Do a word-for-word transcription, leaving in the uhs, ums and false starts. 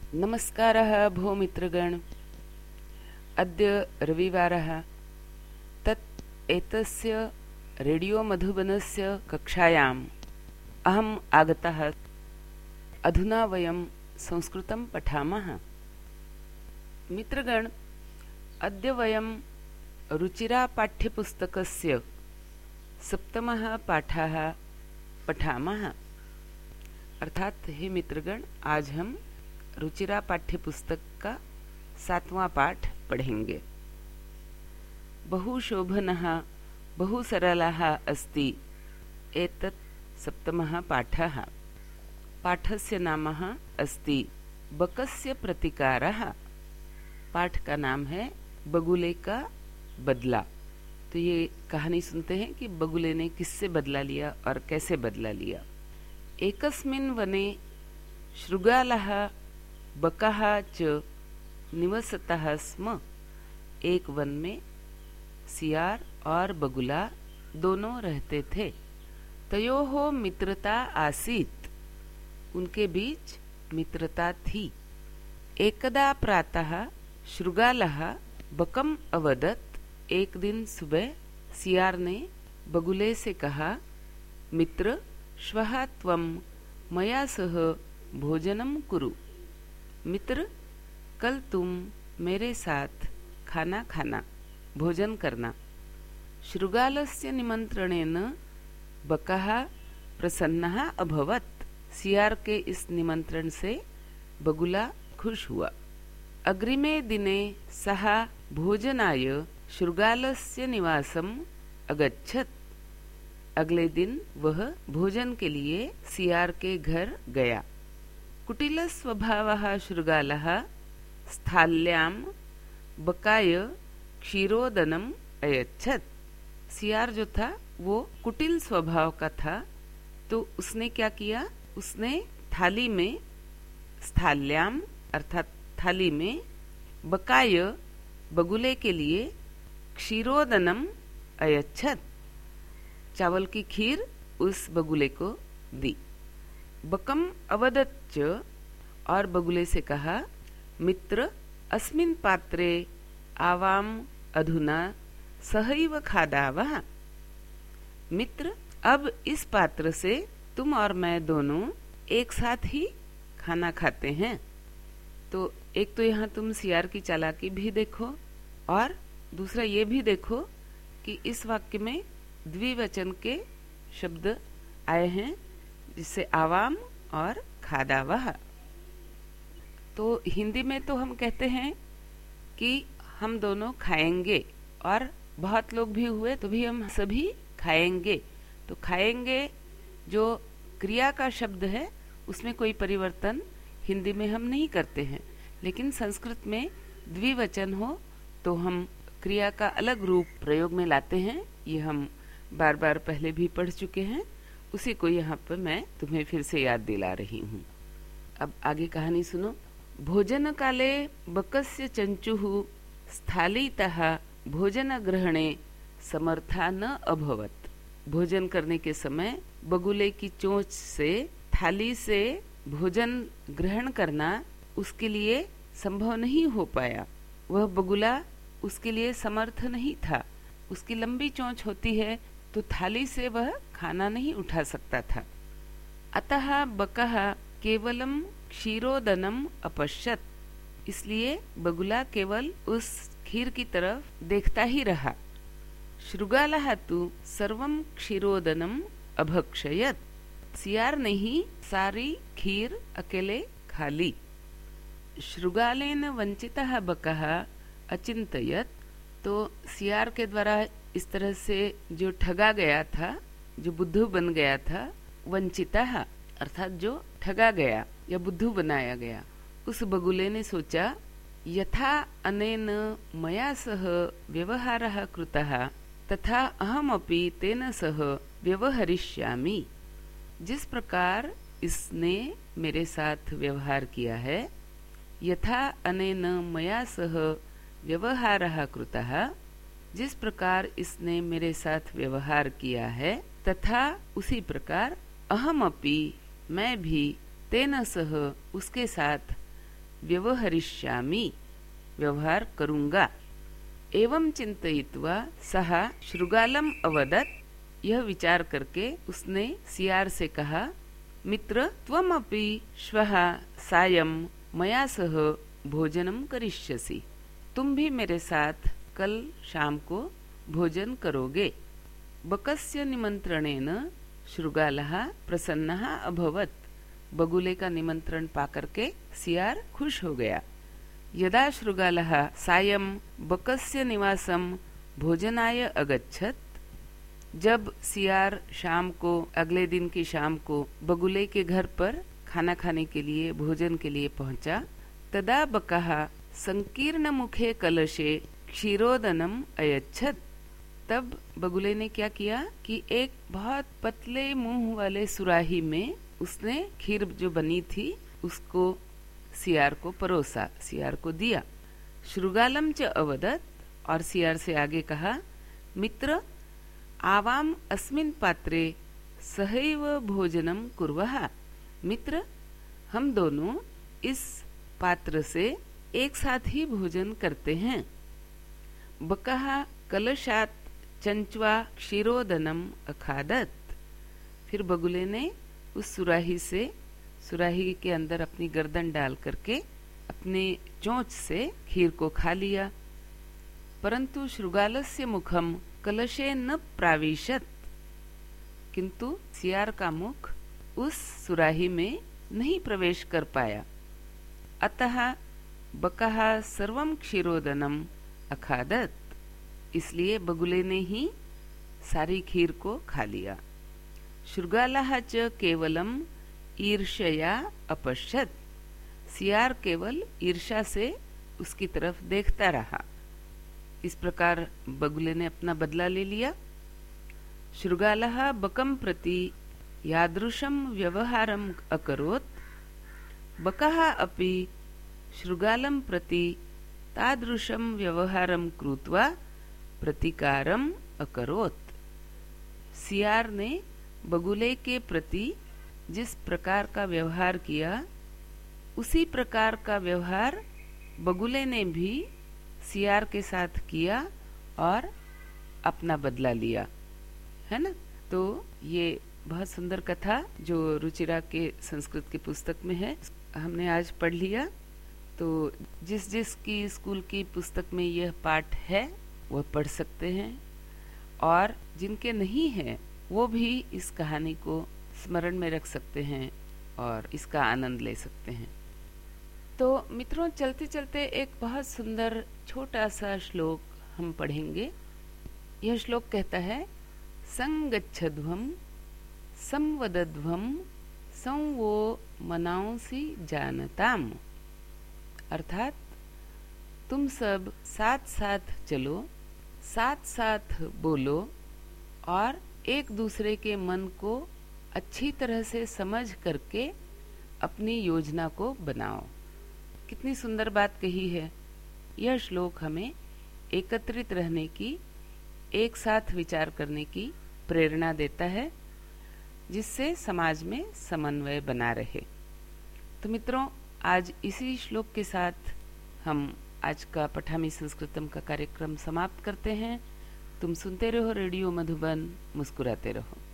नमस्कारः भो मित्रगण। अद्य रविवारः। तत् एतस्य रेडियो मधुबनस्य कक्षायाम् अहम् आगतः। अधुना वयं संस्कृतं पठामः। मित्रगण, अद्य वयं रुचिरा पाठ्यपुस्तकस्य सप्तमः पाठः पठामः। अर्थात हे मित्रगण, आज हम रुचिरा पाठ्यपुस्तक का सातवां पाठ पढ़ेंगे। बहु शोभनः बहु सरलः अस्ति एतत् सप्तमः पाठः। पाठस्य नाम अस्ति बकस्य प्रतिकारः। पाठ का नाम है बगुले का बदला। तो ये कहानी सुनते हैं कि बगुले ने किससे बदला लिया और कैसे बदला लिया। एकस्मिन् वने शृगालः बकः च निवसतः स्म। एक वन में सियार और बगुला दोनों रहते थे। तयोः मित्रता आसीत्। उनके बीच मित्रता थी। एकदा प्रातः शृगालः बकम् अवदत्। एक दिन सुबह सियार ने बगुले से कहा, मित्र, श्वः त्वं मया सह भोजनं कुरु। मित्र, कल तुम मेरे साथ खाना खाना, भोजन करना। शृगालस्य निमंत्रणेन बकः प्रसन्नः अभवत्। सियार के इस निमंत्रण से बगुला खुश हुआ। अग्रिमे दिने सः भोजनाय शृगालस्य निवासम् अगच्छत्। अगले दिन वह भोजन के लिए सियार के घर गया। कुटिल स्वभावः शृगालः स्थाल्यां बकाय क्षीरोदनम् अयच्छत्। सियार जो था वो कुटिल स्वभाव का था, तो उसने क्या किया, उसने थाली में, स्थाल्याम अर्थात थाली में, बकाय बगुले के लिए, क्षीरोदनम अयच्छत् चावल की खीर उस बगुले को दी। बकम अवदच्च और बगुले से कहा, मित्र, अस्मिन् पात्रे आवाम अधुना सहैव खादावः। मित्र, अब इस पात्र से तुम और मैं दोनों एक साथ ही खाना खाते हैं। तो एक तो यहाँ तुम सियार की चालाकी भी देखो और दूसरा ये भी देखो कि इस वाक्य में द्विवचन के शब्द आए हैं, जिससे आवाम और खादावह। तो हिंदी में तो हम कहते हैं कि हम दोनों खाएंगे, और बहुत लोग भी हुए तो भी हम सभी खाएंगे। तो खाएंगे जो क्रिया का शब्द है उसमें कोई परिवर्तन हिंदी में हम नहीं करते हैं, लेकिन संस्कृत में द्विवचन हो तो हम क्रिया का अलग रूप प्रयोग में लाते हैं। ये हम बार बार पहले भी पढ़ चुके हैं, उसी को यहाँ पर मैं तुम्हें फिर से याद दिला रही हूँ। अब आगे कहानी सुनो। भोजन काले बकस्य चंचुः स्थालीतः भोजन ग्रहणे समर्था न अभवत्। भोजन करने के समय बगुले की चोंच से थाली से भोजन ग्रहण करना उसके लिए संभव नहीं हो पाया। वह बगुला उसके लिए समर्थ नहीं था। उसकी लंबी चोंच होती है तो थाली से वह खाना नहीं उठा सकता था। अतः बकः केवलम क्षीरोदनम अपश्यत्। इसलिए बगुला केवल उस खीर की तरफ देखता ही रहा। शृगालः तु सर्वं क्षीरोदनम अभक्षयत्। सियार ने ही सारी खीर अकेले खा ली। शृगालेन वंचितः बकः अचिंतयत्। तो सियार के द्वारा इस तरह से जो ठगा गया था, जो बुद्धू बन गया था, वंचितः अर्थात जो ठगा गया या बुद्धू बनाया गया, उस बगुले ने सोचा, यथा अनेन मया सह व्यवहारः कृतः तथा अहमपि तेन सह व्यवहरिष्यामि। जिस प्रकार इसने मेरे साथ व्यवहार किया है, यथा अनेन मया सह व्यवहारः कृतः, जिस प्रकार इसने मेरे साथ व्यवहार किया है, तथा उसी प्रकार अहमपि मैं भी तेन सह उसके साथ व्यवहरिष्यामि, व्यवहार करूंगा। एवं चिंतयित्वा सः शृगालम अवदत्, यह विचार करके उसने सियार से कहा, मित्र त्वमपि श्वः सायं मया सह भोजनम करिष्यसि, तुम भी मेरे साथ कल शाम को भोजन करोगे। बकस्य निमंत्रणेन शृगालः प्रसन्नः अभवत्, बगुले का निमंत्रण पाकर के सियार खुश हो गया। यदा शृगालः सायं बकस्य निवासं भोजनाय अगच्छत्, जब सियार शाम को, अगले दिन की शाम को बगुले के घर पर खाना खाने के लिए, भोजन के लिए पहुंचा, तदा बकः संकीर्ण मुखे कलशे क्षीरोदनम अयच्छत्, तब बगुले ने क्या किया कि एक बहुत पतले मुंह वाले सुराही में उसने खीर जो बनी थी उसको सियार को परोसा, सियार को दिया। शृगालम च अवदत्, और सियार से आगे कहा, मित्र आवाम अस्मिन् पात्रे सहैव भोजनम कुर्वः, मित्र हम दोनों इस पात्र से एक साथ ही भोजन करते हैं। बकः कलशात् चंचवा क्षीरोदनम अखादत, फिर बगुले ने उस सुराही से, सुराही के अंदर अपनी गर्दन डाल करके अपने चोंच से खीर को खा लिया। परंतु शृगालस्य मुखम कलशे न प्राविशत, किंतु सियार का मुख उस सुराही में नहीं प्रवेश कर पाया। अतः बकः सर्वं क्षीरोदनम अखादत, इसलिए बगुले ने ही सारी खीर को खा लिया। शृगालः च केवलम ईर्ष्या अपश्यत, सियार केवल ईर्ष्या से उसकी तरफ देखता रहा। इस प्रकार बगुले ने अपना बदला ले लिया। शृगालः बकं प्रति यादृशं व्यवहारम् अकरोत्, बकः अपि शृगालं प्रति तादृशं व्यवहारं कृत्वा प्रतिकारम् अकरोत्। सियार ने बगुले के प्रति जिस प्रकार का व्यवहार किया, उसी प्रकार का व्यवहार बगुले ने भी सियार के साथ किया और अपना बदला लिया, है ना। तो ये बहुत सुंदर कथा जो रुचिरा के संस्कृत की पुस्तक में है, हमने आज पढ़ लिया। तो जिस जिस की स्कूल की पुस्तक में यह पाठ है वह पढ़ सकते हैं, और जिनके नहीं है वो भी इस कहानी को स्मरण में रख सकते हैं और इसका आनंद ले सकते हैं। तो मित्रों, चलते चलते एक बहुत सुंदर छोटा सा श्लोक हम पढ़ेंगे। यह श्लोक कहता है, संगच्छध्वम संवदध्वम संवो मनांसि जानताम, अर्थात तुम सब साथ साथ चलो, साथ साथ बोलो और एक दूसरे के मन को अच्छी तरह से समझ करके अपनी योजना को बनाओ। कितनी सुंदर बात कही है। यह श्लोक हमें एकत्रित रहने की, एक साथ विचार करने की प्रेरणा देता है, जिससे समाज में समन्वय बना रहे। तो मित्रों, आज इसी श्लोक के साथ हम आज का पठामी संस्कृतम का कार्यक्रम समाप्त करते हैं। तुम सुनते रहो रेडियो मधुबन, मुस्कुराते रहो।